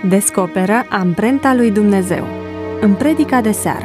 Descoperă amprenta lui Dumnezeu în predica de seară.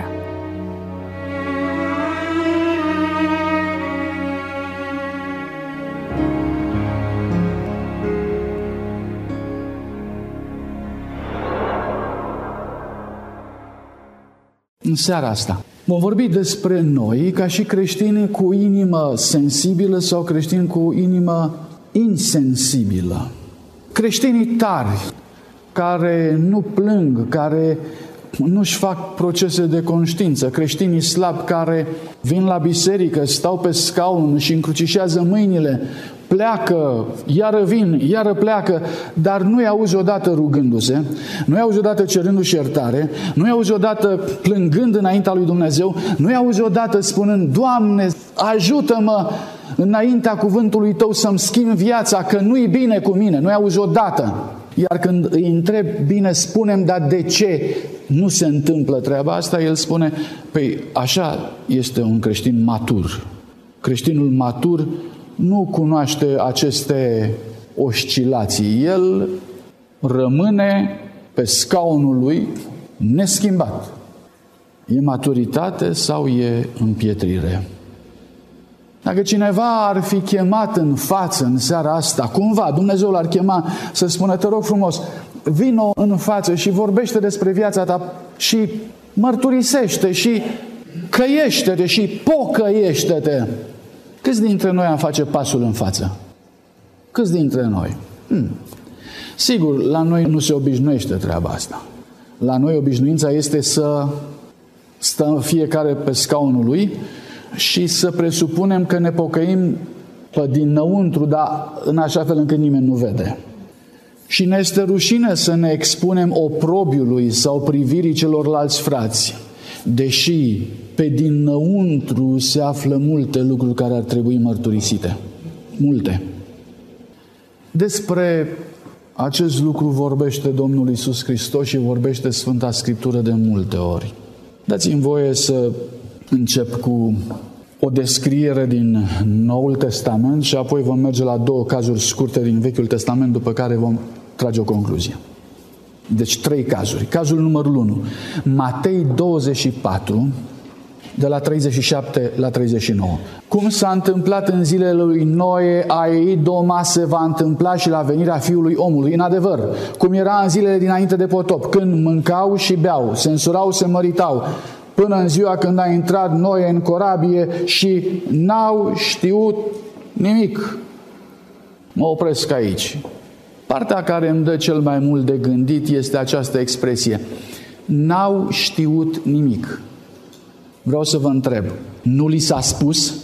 În seara asta vom vorbi despre noi ca și creștini cu inimă sensibilă sau creștini cu inimă insensibilă. Creștinii tari, care nu plâng, care nu-și fac procese de conștiință, creștinii slabi care vin la biserică, stau pe scaun și încrucișează mâinile, pleacă, iară vin, iară pleacă, dar nu-i auzi odată rugându-se, nu-i auzi odată cerându-și iertare, nu-i auzi odată plângând înaintea lui Dumnezeu, nu-i auzi odată spunând: Doamne, ajută-mă înaintea cuvântului Tău să-mi schimb viața, că nu-i bine cu mine, nu-i auzi odată. Iar când îi întreb: bine, spune-mi, dar de ce nu se întâmplă treaba asta? El spune: păi așa este un creștin matur. Creștinul matur nu cunoaște aceste oscilații. El rămâne pe scaunul lui neschimbat. E maturitate sau e împietrire? Dacă cineva ar fi chemat în față în seara asta, cumva Dumnezeu l-ar chema să spună: te rog frumos, vino în față și vorbește despre viața ta și mărturisește și căiește-te și pocăiește-te. Câți dintre noi am face pasul în față? Câți dintre noi? Sigur, la noi nu se obișnuiește treaba asta. La noi obișnuința este să stăm fiecare pe scaunul lui și să presupunem că ne pocăim pe dinăuntru, dar în așa fel încât nimeni nu vede. Și ne este rușine să ne expunem oprobiului sau privirii celorlalți frați, deși pe dinăuntru se află multe lucruri care ar trebui mărturisite. Multe. Despre acest lucru vorbește Domnul Iisus Hristos și vorbește Sfânta Scriptură de multe ori. Dați-mi voie să încep cu o descriere din Noul Testament și apoi vom merge la două cazuri scurte din Vechiul Testament, după care vom trage o concluzie. Deci 3 cazuri. Cazul numărul 1. Matei 24, de la 37 la 39. Cum s-a întâmplat în zilele lui Noe, Aidoma, se va întâmpla și la venirea Fiului Omului. În adevăr, cum era în zilele dinainte de potop, când mâncau și beau, se însurau, se măritau, până în ziua când a intrat Noe în corabie și n-au știut nimic. Mă opresc aici. Partea care îmi dă cel mai mult de gândit este această expresie: n-au știut nimic. Vreau să vă întreb, nu li s-a spus?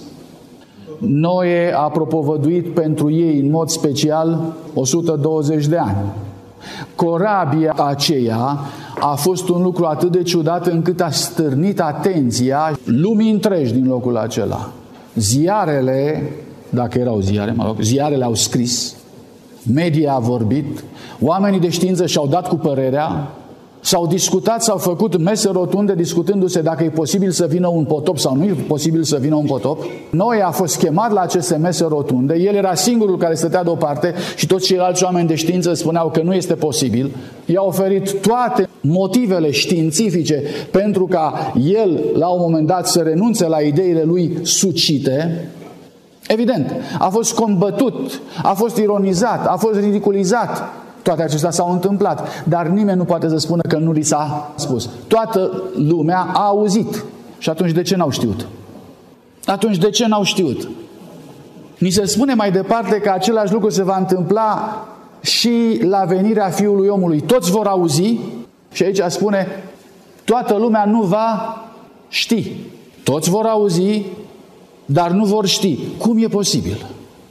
Noe a propovăduit pentru ei în mod special 120 de ani. Corabia aceea a fost un lucru atât de ciudat încât a stârnit atenția lumii întregi din locul acela. Ziarele, dacă erau ziare, ziarele au scris, media a vorbit, oamenii de știință și-au dat cu părerea, s-au discutat, s-au făcut mese rotunde discutându-se dacă e posibil să vină un potop sau nu e posibil să vină un potop. Noe a fost chemat la aceste mese rotunde, el era singurul care stătea deoparte și toți ceilalți oameni de știință spuneau că nu este posibil. I-a oferit toate motivele științifice pentru ca el, la un moment dat, să renunțe la ideile lui sucite. Evident, a fost combătut, a fost ironizat, a fost ridiculizat. Toate acestea s-au întâmplat, dar nimeni nu poate să spună că nu li s-a spus. Toată lumea a auzit. Și atunci de ce n-au știut? Atunci de ce n-au știut? Ni se spune mai departe că același lucru se va întâmpla și la venirea Fiului Omului. Toți vor auzi și aici spune: toată lumea nu va ști. Toți vor auzi, dar nu vor ști. Cum e posibil?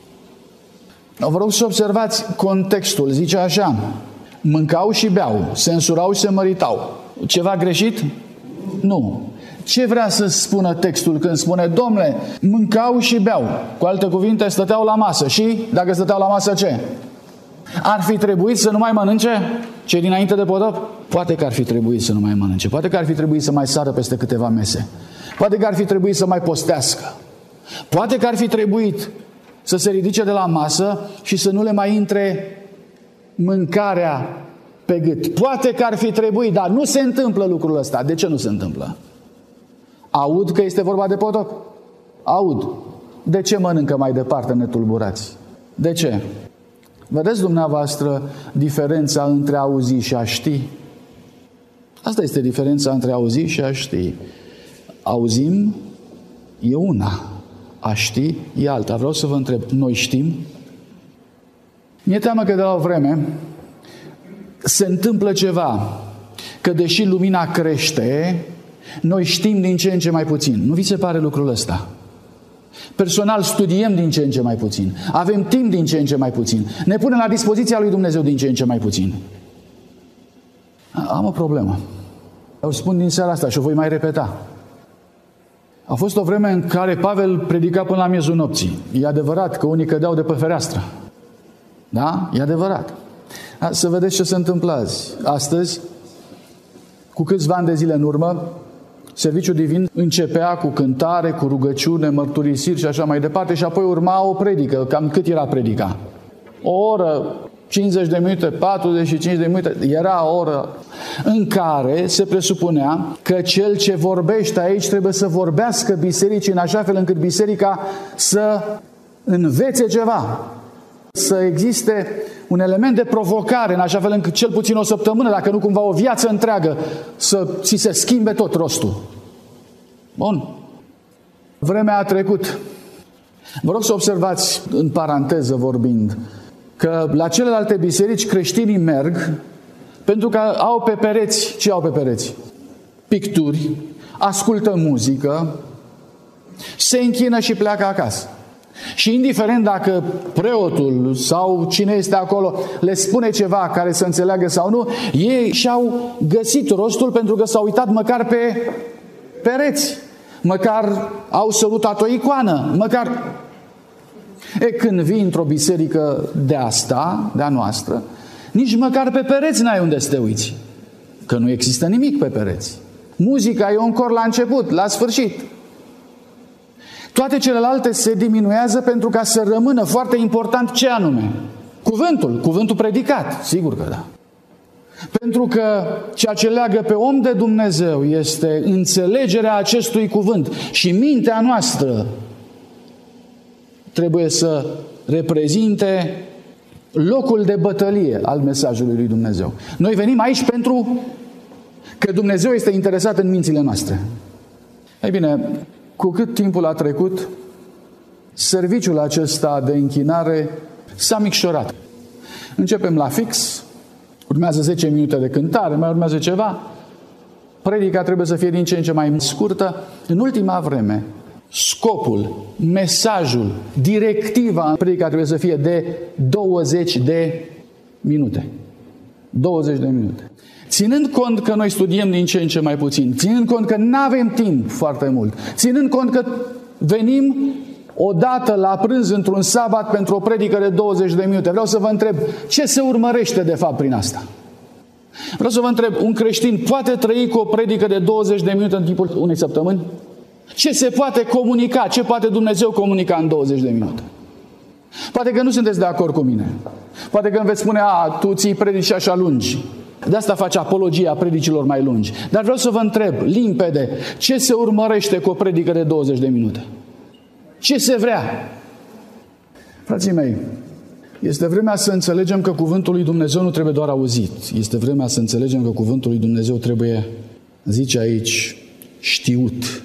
Vă rog să observați contextul. Zice așa: mâncau și beau, se însurau și se măritau. Ceva greșit? Nu. Ce vrea să spună textul când spune: Domnule, mâncau și beau? Cu alte cuvinte, stăteau la masă. Și dacă stăteau la masă, ce? Ar fi trebuit să nu mai mănânce cei dinainte de potop? Poate că ar fi trebuit să nu mai mănânce. Poate că ar fi trebuit să mai sară peste câteva mese. Poate că ar fi trebuit să mai postească. Poate că ar fi trebuit să se ridice de la masă și să nu le mai intre mâncarea pe gât. Poate că ar fi trebuit, dar nu se întâmplă lucrul ăsta. De ce nu se întâmplă? Aud că este vorba de potop. Aud. De ce mănâncă mai departe netulburați? De ce? Vedeți dumneavoastră diferența între a auzi și a ști? Asta este diferența între a auzi și a ști. Auzim e una, a ști e alta. Vreau să vă întreb, noi știm? Mi-e teamă că de la o vreme se întâmplă ceva, că deși lumina crește, noi știm din ce în ce mai puțin. Nu vi se pare lucrul ăsta? Personal studiem din ce în ce mai puțin. Avem timp din ce în ce mai puțin. Ne punem la dispoziția lui Dumnezeu din ce în ce mai puțin. Am o problemă. O spun din seara asta și o voi mai repeta. A fost o vreme în care Pavel predica până la miezul nopții. E adevărat că unii cădeau de pe fereastră. Da? E adevărat. Să vedeți ce se întâmplă azi. Astăzi, cu câțiva ani de zile în urmă, serviciul divin începea cu cântare, cu rugăciune, mărturisiri și așa mai departe și apoi urma o predică. Cam cât era predica? O oră, 50 de minute, 45 de minute. Era o oră în care se presupunea că cel ce vorbește aici trebuie să vorbească bisericii în așa fel încât biserica să învețe ceva. Să existe un element de provocare în așa fel încât cel puțin o săptămână, dacă nu cumva o viață întreagă, să ți se schimbe tot rostul. Bun. Vremea a trecut. Vă rog să observați, în paranteză vorbind, că la celelalte biserici creștinii merg pentru că au pe pereți. Ce au pe pereți? Picturi, ascultă muzică, se închină și pleacă acasă. Și indiferent dacă preotul sau cine este acolo le spune ceva care să înțeleagă sau nu, ei și-au găsit rostul pentru că s-au uitat măcar pe pereți, măcar au sărutat o icoană, măcar... Când vii într-o biserică de asta, de-a noastră, nici măcar pe pereți n-ai unde să te uiți, că nu există nimic pe pereți. Muzica e un cor la început, la sfârșit. Toate celelalte se diminuează pentru ca să rămână foarte important ce anume? Cuvântul predicat, sigur că da. Pentru că ceea ce leagă pe om de Dumnezeu este înțelegerea acestui cuvânt și mintea noastră trebuie să reprezinte locul de bătălie al mesajului lui Dumnezeu. Noi venim aici pentru că Dumnezeu este interesat în mințile noastre. Ei bine, cu cât timpul a trecut, serviciul acesta de închinare s-a micșorat. Începem la fix, urmează 10 minute de cântare, mai urmează ceva, predica trebuie să fie din ce în ce mai scurtă. În ultima vreme, scopul, mesajul, directiva în predica trebuie să fie de 20 de minute. 20 de minute. Ținând cont că noi studiem din ce în ce mai puțin, ținând cont că nu avem timp foarte mult, ținând cont că venim odată la prânz într-un sabat pentru o predică de 20 de minute, vreau să vă întreb ce se urmărește de fapt prin asta? Vreau să vă întreb, un creștin poate trăi cu o predică de 20 de minute în timpul unei săptămâni? Ce se poate comunica? Ce poate Dumnezeu comunica în 20 de minute? Poate că nu sunteți de acord cu mine. Poate că îmi veți spune, tu ții predici așa lungi. De asta face apologia predicilor mai lungi. Dar vreau să vă întreb, limpede, ce se urmărește cu o predică de 20 de minute? Ce se vrea? Frații mei, este vremea să înțelegem că cuvântul lui Dumnezeu nu trebuie doar auzit. Este vremea să înțelegem că cuvântul lui Dumnezeu trebuie, zice aici, știut.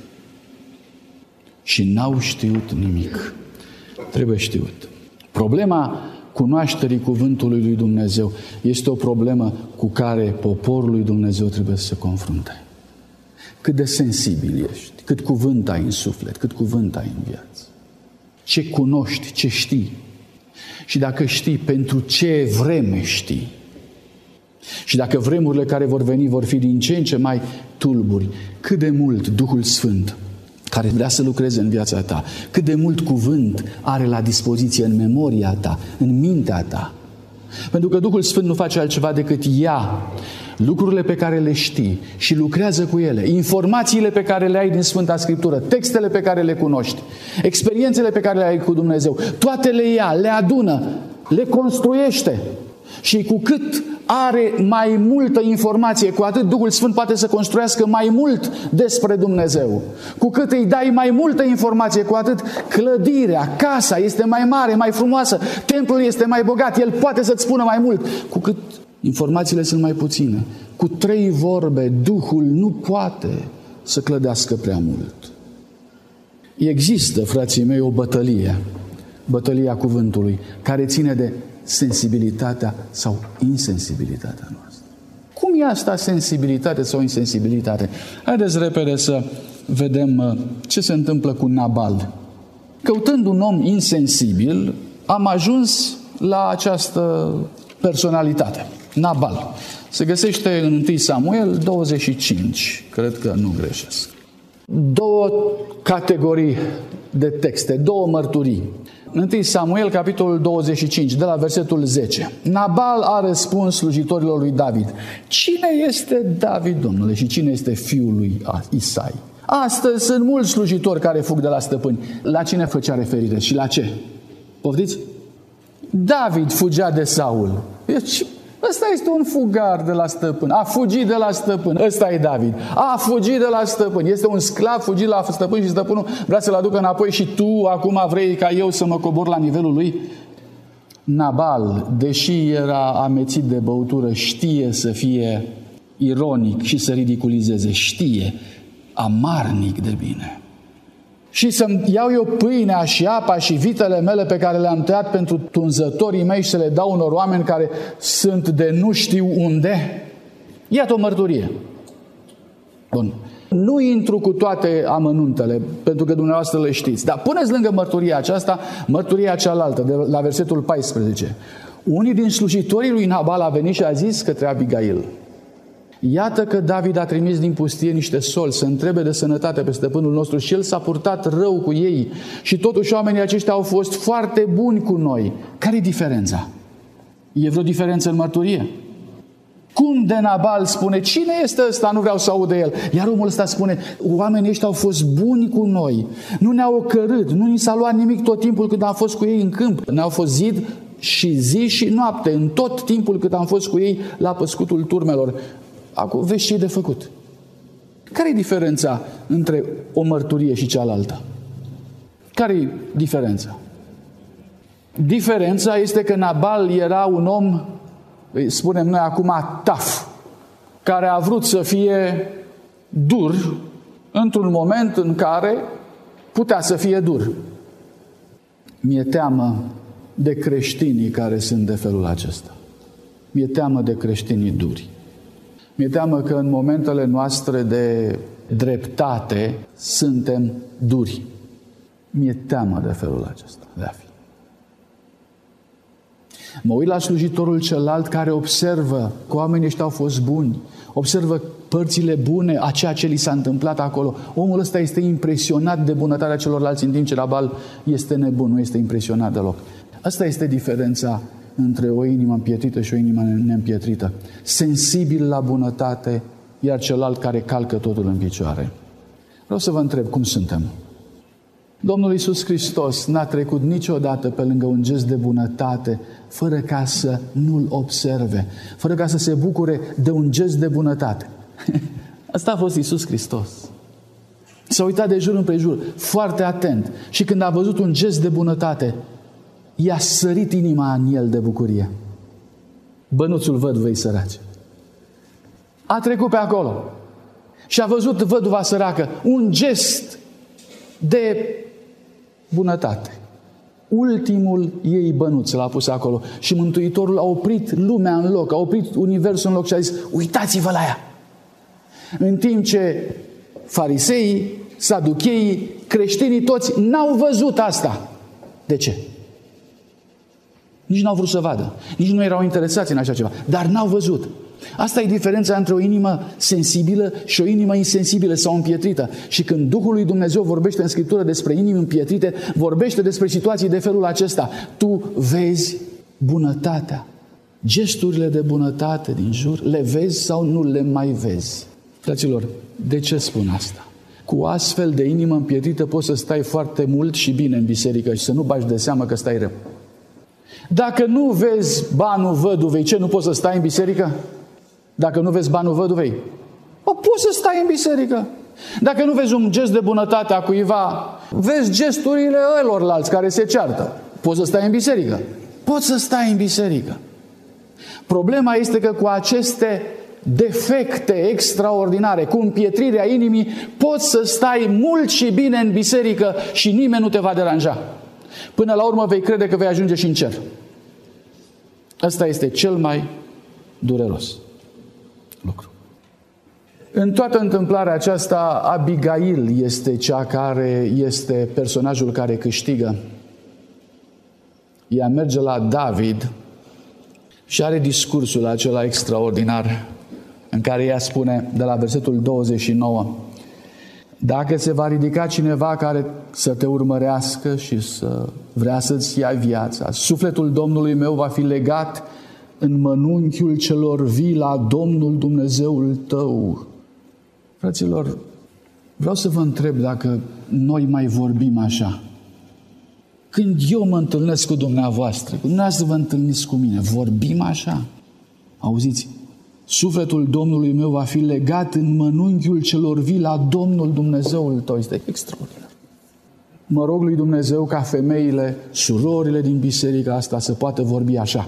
Și n-au știut nimic. Trebuie știut. Problema cunoașterii cuvântului lui Dumnezeu este o problemă cu care poporul lui Dumnezeu trebuie să se confrunte. Cât de sensibil ești, cât cuvânt ai în suflet, cât cuvânt ai în viață. Ce cunoști, ce știi. Și dacă știi, pentru ce vreme știi. Și dacă vremurile care vor veni vor fi din ce în ce mai tulburi, cât de mult Duhul Sfânt care vrea să lucreze în viața ta, cât de mult cuvânt are la dispoziție în memoria ta, în mintea ta. Pentru că Duhul Sfânt nu face altceva decât ia lucrurile pe care le știi și lucrează cu ele, informațiile pe care le ai din Sfânta Scriptură, textele pe care le cunoști, experiențele pe care le ai cu Dumnezeu, toate le ia, le adună, le construiește Și cu cât are mai multă informație, cu atât Duhul Sfânt poate să construiască mai mult despre Dumnezeu. Cu cât îi dai mai multă informație, cu atât clădirea, casa este mai mare, mai frumoasă, templul este mai bogat, el poate să-ți spună mai mult. Cu cât informațiile sunt mai puține, cu 3 vorbe, Duhul nu poate să clădească prea mult. Există, frații mei, o bătălie, bătălia cuvântului, care ține de sensibilitatea sau insensibilitatea noastră. Cum e asta, sensibilitate sau insensibilitate? Haideți repede să vedem ce se întâmplă cu Nabal. Căutând un om insensibil, am ajuns la această personalitate, Nabal. Se găsește în 1 Samuel 25, cred că nu greșesc. 2 categorii de texte, 2 mărturii. 1 Samuel, capitolul 25, de la versetul 10. Nabal a răspuns slujitorilor lui David: cine este David, Domnule, și cine este fiul lui Isai? Astăzi sunt mulți slujitori care fug de la stăpâni. La cine făcea referire și la ce? Poftiți? David fugea de Saul. Deci, ăsta este un fugar de la stăpân. A fugit de la stăpân. Ăsta e David. A fugit de la stăpân. Este un sclav fugit la stăpân și stăpânul vrea să-l aducă înapoi și tu acum vrei ca eu să mă cobor la nivelul lui? Nabal, deși era amețit de băutură, știe să fie ironic și să ridiculizeze. Știe amarnic de bine. Și să-mi iau eu pâinea și apa și vitele mele pe care le-am tăiat pentru tunzătorii mei și să le dau unor oameni care sunt de nu știu unde? Iată o mărturie. Bun. Nu intru cu toate amănuntele, pentru că dumneavoastră le știți. Dar puneți lângă mărturia aceasta, mărturia cealaltă, de la versetul 14. Unii din slujitorii lui Nabal a venit și a zis către Abigail: iată că David a trimis din pustie niște soli să întrebe de sănătate pe stăpânul nostru și el s-a purtat rău cu ei și totuși oamenii aceștia au fost foarte buni cu noi. Care-i diferența? E vreo diferență în mărturie? Cum de Nabal spune: cine este ăsta? Nu vreau să aud de el. Iar omul ăsta spune: oamenii ăștia au fost buni cu noi. Nu ne-au ocărât, nu ni s-a luat nimic tot timpul cât am fost cu ei în câmp. Ne-au fost zid și zi și noapte, în tot timpul cât am fost cu ei la păscutul turmelor. Acum vezi ce e de făcut. Care e diferența între o mărturie și cealaltă? Care e diferența? Diferența este că Nabal era un om, spunem noi acum, taf, care a vrut să fie dur într-un moment în care putea să fie dur. Mi-e teamă de creștinii care sunt de felul acesta. Mi-e teamă de creștinii duri. Mi-e teamă că în momentele noastre de dreptate suntem duri. Mi-e teamă de felul acesta de a fi. Mă uit la slujitorul celălalt care observă că oamenii ăștia au fost buni, observă părțile bune a ceea ce li s-a întâmplat acolo. Omul ăsta este impresionat de bunătatea celorlalți, în timp ce Nabal este nebun, nu este impresionat deloc. Asta este diferența între o inimă împietrită și o inimă neîmpietrită. Sensibil la bunătate, iar celălalt care calcă totul în picioare. Vreau să vă întreb, cum suntem? Domnul Iisus Hristos n-a trecut niciodată pe lângă un gest de bunătate fără ca să nu-l observe, fără ca să se bucure de un gest de bunătate. Asta a fost Iisus Hristos. S-a uitat de jur împrejur, foarte atent, și când a văzut un gest de bunătate, i-a sărit inima în el de bucurie. Bănuțul văduvei sărace. A trecut pe acolo și a văzut văduva săracă, un gest de bunătate. Ultimul ei bănuț l-a pus acolo și Mântuitorul a oprit lumea în loc, a oprit universul în loc și a zis: uitați-vă la ea! În timp ce fariseii, saducheii, creștinii toți n-au văzut asta. De ce? Nici n-au vrut să vadă. Nici nu erau interesați în așa ceva. Dar n-au văzut. Asta e diferența între o inimă sensibilă și o inimă insensibilă sau împietrită. Și când Duhul lui Dumnezeu vorbește în Scriptură despre inimi împietrite, vorbește despre situații de felul acesta. Tu vezi bunătatea, gesturile de bunătate din jur, le vezi sau nu le mai vezi? Fraților, de ce spun asta? Cu o astfel de inimă împietrită poți să stai foarte mult și bine în biserică și să nu bagi de seamă că stai rău. Dacă nu vezi banul văduvei, ce, nu poți să stai în biserică? Dacă nu vezi banul văduvei, poți să stai în biserică. Dacă nu vezi un gest de bunătate a cuiva, vezi gesturile ălorlalți care se ceartă, poți să stai în biserică. Poți să stai în biserică. Problema este că cu aceste defecte extraordinare, cu împietrirea inimii, poți să stai mult și bine în biserică și nimeni nu te va deranja. Până la urmă vei crede că vei ajunge și în cer. Ăsta este cel mai dureros lucru. În toată întâmplarea aceasta, Abigail este cea care este personajul care câștigă. Ea merge la David și are discursul acela extraordinar în care ea spune, de la versetul 29, dacă se va ridica cineva care să te urmărească și să vrea să-ți ia viața, sufletul Domnului meu va fi legat în mănunchiul celor vii la Domnul Dumnezeul tău. Fraților, vreau să vă întreb dacă noi mai vorbim așa. Când eu mă întâlnesc cu dumneavoastră, când dumneavoastră vă întâlniți cu mine, vorbim așa? Auziți? Sufletul Domnului meu va fi legat în mănunchiul celor vii la Domnul Dumnezeul tău. Este extraordinar. Mă rog lui Dumnezeu ca femeile, surorile din biserica asta să poată vorbi așa.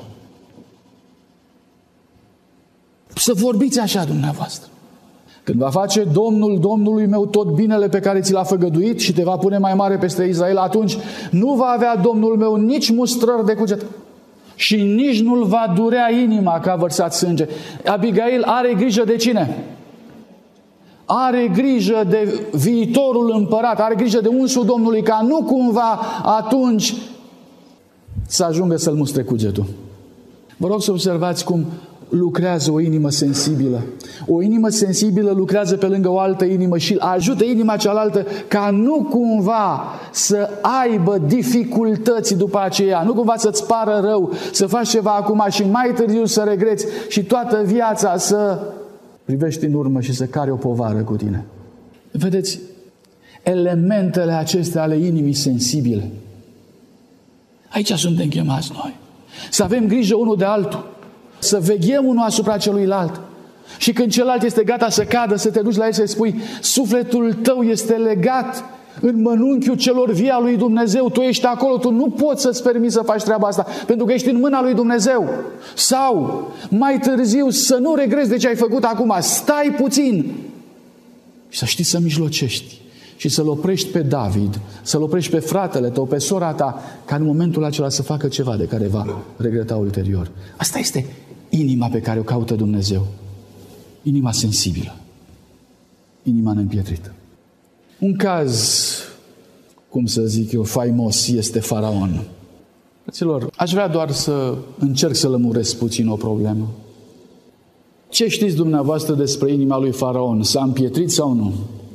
Să vorbiți așa dumneavoastră. Când va face Domnul Domnului meu tot binele pe care ți l-a făgăduit și te va pune mai mare peste Israel, atunci nu va avea Domnul meu nici mustrări de cuget și nici nu-l va durea inima că a vărsat sânge. Abigail are grijă de cine? Are grijă de viitorul împărat, are grijă de unsul Domnului, ca nu cumva atunci să ajungă să-l mustre cugetul. Vă rog să observați cum lucrează o inimă sensibilă. O inimă sensibilă lucrează pe lângă o altă inimă și ajută inima cealaltă ca nu cumva să aibă dificultăți după aceea, nu cumva să-ți pară rău, să faci ceva acum și mai târziu să regreți și toată viața să privești în urmă și să cari o povară cu tine. Vedeți, elementele acestea ale inimii sensibile. Aici suntem chemați noi. Să avem grijă unul de altul. Să veghem unul asupra celuilalt. Și când celălalt este gata să cadă, să te duci la el să-i spui, sufletul tău este legat în mănunchiul celor vii a lui Dumnezeu. Tu ești acolo, tu nu poți să-ți permiți să faci treaba asta, pentru că ești în mâna lui Dumnezeu. Sau, mai târziu, să nu regreți de ce ai făcut acum. Stai puțin și să știi să mijlocești și să-l oprești pe David, să-l oprești pe fratele tău, pe sora ta, ca în momentul acela să facă ceva de care va regreta ulterior. Asta este inima pe care o caută Dumnezeu. Inima sensibilă. Inima neîmpietrită. Un caz, cum să zic eu, faimos este Faraon. Fraților, aș vrea doar să încerc să lămuresc puțin o problemă. Ce știți dumneavoastră despre inima lui Faraon? S-a împietrit sau nu?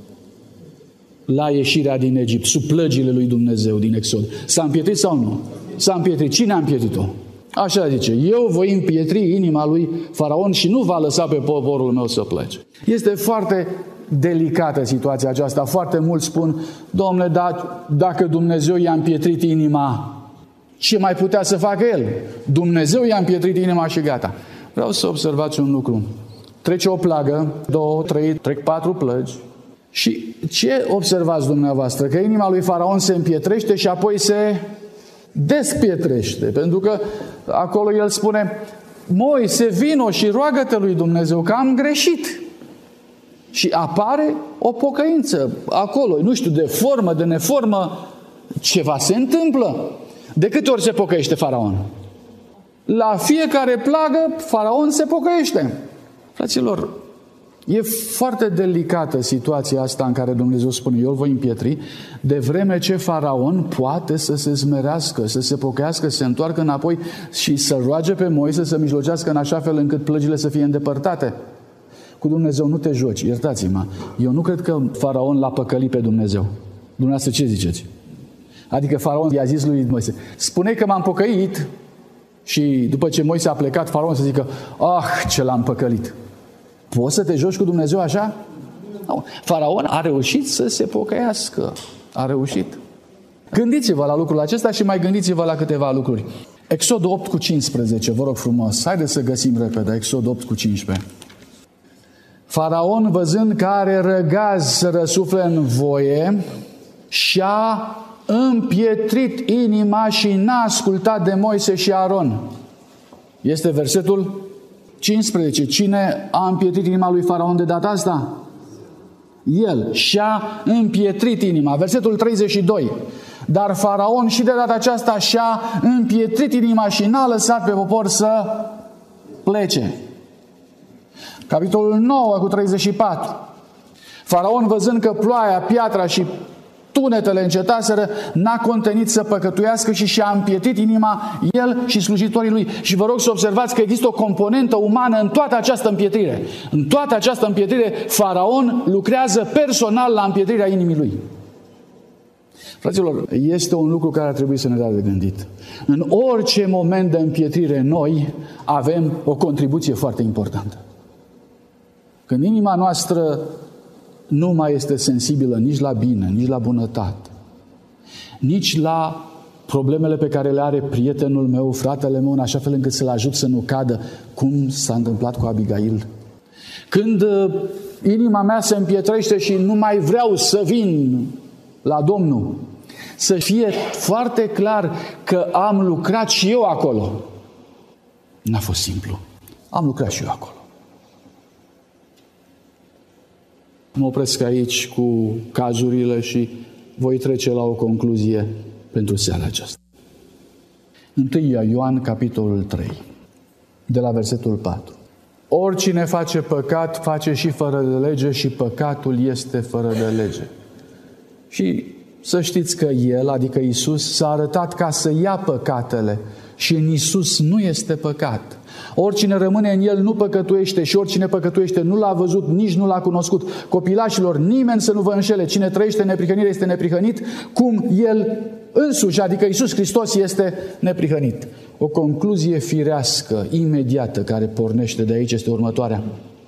La ieșirea din Egipt, sub plăgile lui Dumnezeu din Exod. S-a împietrit sau nu? S-a împietrit. Cine a împietrit-o? Așa zice, eu voi împietri inima lui Faraon și nu va lăsa pe poporul meu să plece. Este foarte delicată situația aceasta. Foarte mulți spun, Dom'le, dar dacă Dumnezeu i-a împietrit inima, ce mai putea să facă El? Dumnezeu i-a împietrit inima și gata. Vreau să observați un lucru. Trece o plagă, 2, 3, trec 4 plăgi. Și ce observați dumneavoastră? Că inima lui Faraon se împietrește și apoi se despietrește. Pentru că acolo el spune, Moise, vino și roagă-te lui Dumnezeu că am greșit. Și apare o pocăință acolo, nu știu, de formă, de neformă, ceva se întâmplă. De câte ori se pocăiește Faraon? La fiecare plagă, Faraon se pocăiește. Fraților, e foarte delicată situația asta în care Dumnezeu spune, eu îl voi împietri, de vreme ce Faraon poate să se smerească, să se pocăiască, să se întoarcă înapoi și să roage pe Moise să mijlocească în așa fel încât plăgile să fie îndepărtate. Cu Dumnezeu nu te joci, iertați-mă. Eu nu cred că Faraon l-a păcălit pe Dumnezeu. Dumneavoastră ce ziceți? Adică Faraon i-a zis lui Moise, spune că m-am pocăit și după ce Moise a plecat, Faraon să zică, ce l-am păcălit. Poți să te joci cu Dumnezeu așa? Nu. Faraon a reușit să se pocăiască. A reușit. Gândiți-vă la lucrul acesta și mai gândiți-vă la câteva lucruri. Exodul 8 cu 15, vă rog frumos, haideți să găsim repede, Exodul 8 cu 15. Faraon, văzând că are răgaz să răsufle în voie, și-a împietrit inima și n-a ascultat de Moise și Aron. Este versetul 15. Cine a împietrit inima lui Faraon de data asta? El și-a împietrit inima. Versetul 32. Dar Faraon și de data aceasta și-a împietrit inima și n-a lăsat pe popor să plece. Capitolul 9 cu 34. Faraon, văzând că ploaia, piatra și tunetele încetaseră, n-a contenit să păcătuiască și și-a împietit inima, el și slujitorii lui. Și vă rog să observați că există o componentă umană în toată această împietrire. În toată această împietrire, Faraon lucrează personal la împietrirea inimii lui. Fraților, este un lucru care ar trebui să ne dea de gândit. În orice moment de împietrire, noi avem o contribuție foarte importantă. Când inima noastră nu mai este sensibilă nici la bine, nici la bunătate, nici la problemele pe care le are prietenul meu, fratele meu, în așa fel încât să-l ajut să nu cadă, cum s-a întâmplat cu Abigail. Când inima mea se împietrește și nu mai vreau să vin la Domnul, să fie foarte clar că am lucrat și eu acolo. N-a fost simplu. Am lucrat și eu acolo. Mă opresc aici cu cazurile și voi trece la o concluzie pentru seara aceasta. 1 Ioan, capitolul 3, de la versetul 4. Oricine face păcat, face și fără de lege și păcatul este fără de lege. Și să știți că El, adică Iisus, s-a arătat ca să ia păcatele și în Iisus nu este păcat. Oricine rămâne în El nu păcătuiește și oricine păcătuiește nu l-a văzut, nici nu l-a cunoscut. Copilașilor, nimeni să nu vă înșele. Cine trăiește în neprihănire este neprihănit, cum El însuși, adică Iisus Hristos, este neprihănit. O concluzie firească, imediată, care pornește de aici este următoarea.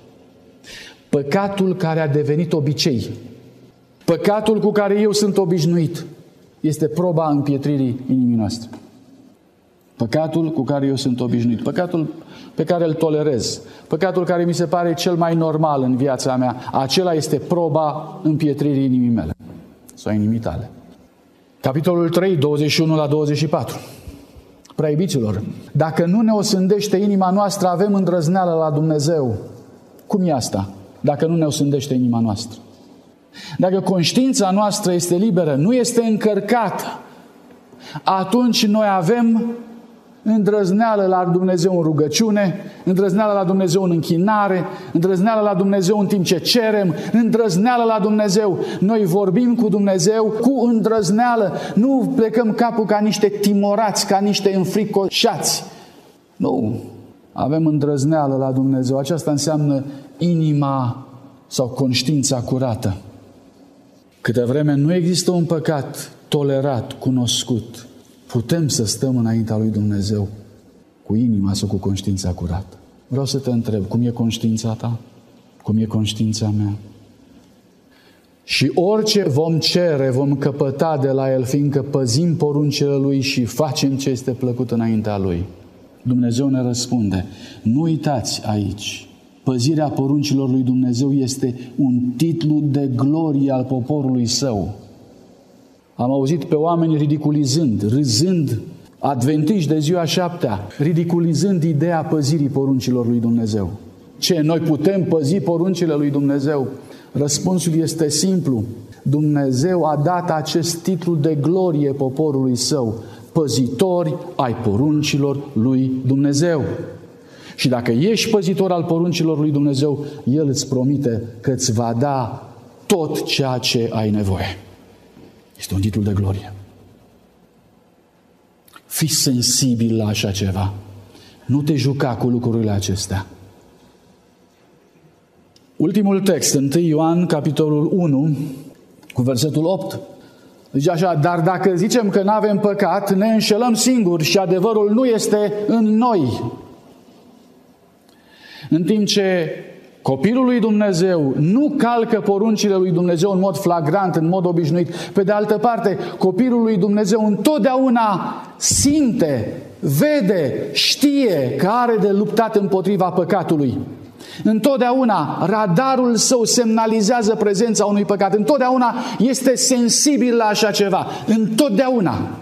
Păcatul care a devenit obicei, păcatul cu care eu sunt obișnuit, este proba împietririi inimii noastre. Păcatul cu care eu sunt obișnuit, păcatul pe care îl tolerez, păcatul care mi se pare cel mai normal în viața mea, acela este proba împietririi inimii mele sau inimii tale. Capitolul 3, 21 la 24. Prea iubiților, dacă nu ne osândește inima noastră, avem îndrăzneală la Dumnezeu. Cum e asta? Dacă nu ne osândește inima noastră. Dacă conștiința noastră este liberă, nu este încărcată, atunci noi avem îndrăzneală la Dumnezeu în rugăciune, îndrăzneală la Dumnezeu în închinare, îndrăzneală la Dumnezeu în timp ce cerem, îndrăzneală la Dumnezeu. Noi vorbim cu Dumnezeu cu îndrăzneală, nu plecăm capul ca niște timorați, ca niște înfricoșați. Nu, avem îndrăzneală la Dumnezeu. Aceasta înseamnă inima sau conștiința curată. Câte vreme nu există un păcat tolerat, cunoscut, putem să stăm înaintea lui Dumnezeu cu inima sau cu conștiința curată. Vreau să te întreb, cum e conștiința ta? Cum e conștiința mea? Și orice vom cere, vom căpăta de la El, fiindcă păzim poruncile Lui și facem ce este plăcut înaintea Lui. Dumnezeu ne răspunde. Nu uitați aici, păzirea poruncilor lui Dumnezeu este un titlu de glorie al poporului Său. Am auzit pe oameni ridiculizând, râzând, adventiști de ziua 7-a, ridiculizând ideea păzirii poruncilor lui Dumnezeu. Ce, noi putem păzi poruncile lui Dumnezeu? Răspunsul este simplu. Dumnezeu a dat acest titlu de glorie poporului Său, păzitori ai poruncilor lui Dumnezeu. Și dacă ești păzitor al poruncilor lui Dumnezeu, El îți promite că îți va da tot ceea ce ai nevoie. Este un titlu de glorie. Fii sensibil la așa ceva. Nu te juca cu lucrurile acestea. Ultimul text, 1 Ioan, capitolul 1, cu versetul 8. Zice așa, dar dacă zicem că nu avem păcat, ne înșelăm singuri și adevărul nu este în noi. În timp ce copilul lui Dumnezeu nu calcă poruncile lui Dumnezeu în mod flagrant, în mod obișnuit. Pe de altă parte, copilul lui Dumnezeu întotdeauna simte vede, știe că are de luptat împotriva păcatului. Întotdeauna radarul său semnalizează prezența unui păcat. Întotdeauna este sensibil la așa ceva. Întotdeauna.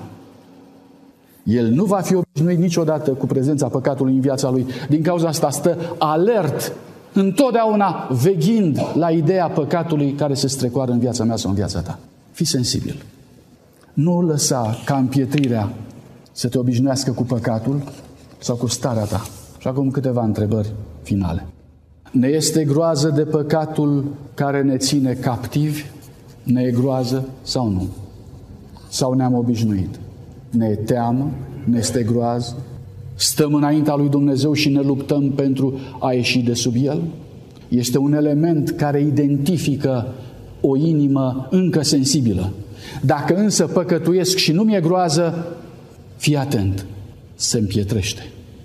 El nu va fi obișnuit niciodată cu prezența păcatului în viața lui. Din cauza asta stă alert, întotdeauna veghind la ideea păcatului care se strecoară în viața mea sau în viața ta. Fii sensibil. Nu lăsa ca împietrirea să te obișnuiască cu păcatul sau cu starea ta. Și acum câteva întrebări finale. Ne este groază de păcatul care ne ține captivi? Ne e groază sau nu? Sau ne-am obișnuit? Ne e teamă? Ne este groază? Stăm înaintea lui Dumnezeu și ne luptăm pentru a ieși de sub el? Este un element care identifică o inimă încă sensibilă. Dacă însă păcătuiesc și nu mi-e groază, fii atent, se împietrește.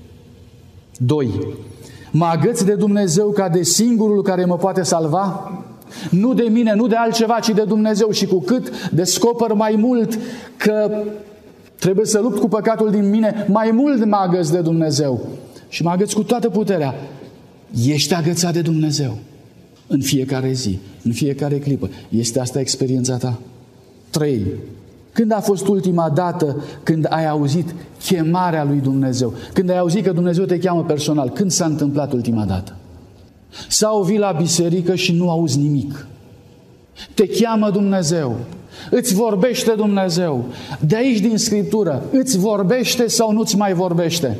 2. Mă agăț de Dumnezeu ca de singurul care mă poate salva? Nu de mine, nu de altceva, ci de Dumnezeu. Și cu cât descoper mai mult că trebuie să lupt cu păcatul din mine, mai mult mă agăț de Dumnezeu. Și mă agăț cu toată puterea. Ești agățat de Dumnezeu în fiecare zi, în fiecare clipă. Este asta experiența ta? 3. Când a fost ultima dată când ai auzit chemarea lui Dumnezeu? Când ai auzit că Dumnezeu te cheamă personal? Când s-a întâmplat ultima dată? Sau vii la biserică și nu auzi nimic? Te cheamă Dumnezeu, îți vorbește Dumnezeu. De aici din Scriptură, îți vorbește sau nu-ți mai vorbește?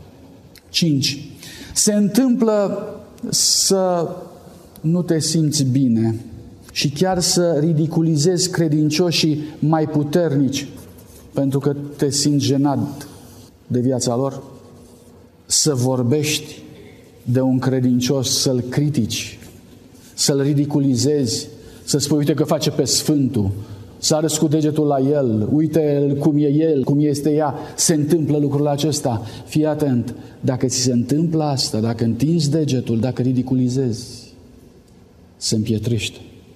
5. Se întâmplă să nu te simți bine și chiar să ridiculizezi credincioșii mai puternici pentru că te simți jenat de viața lor? Să vorbești de un credincios, să-l critici, să-l ridiculizezi, să spui, uite că face pe Sfântul, să arăți cu degetul la el, uite cum e el, cum este ea, se întâmplă lucrul acesta. Fii atent, dacă ți se întâmplă asta, dacă întinzi degetul, dacă ridiculizezi, se împietrește.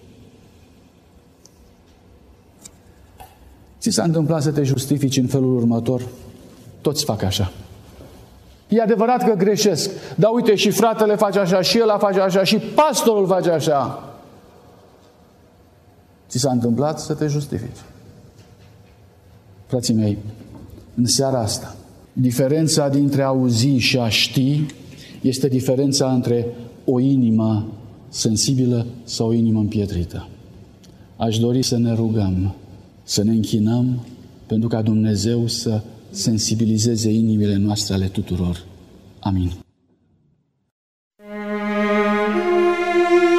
Ți s-a întâmplat să te justifici în felul următor? Toți fac așa. E adevărat că greșesc, dar uite și fratele face așa, și ăla face așa, și pastorul face așa. Ți s-a întâmplat să te justifici. Frații mei, în seara asta, diferența dintre a auzi și a ști este diferența între o inimă sensibilă sau o inimă împietrită. Aș dori să ne rugăm, să ne închinăm pentru ca Dumnezeu să sensibilizeze inimile noastre ale tuturor. Amin.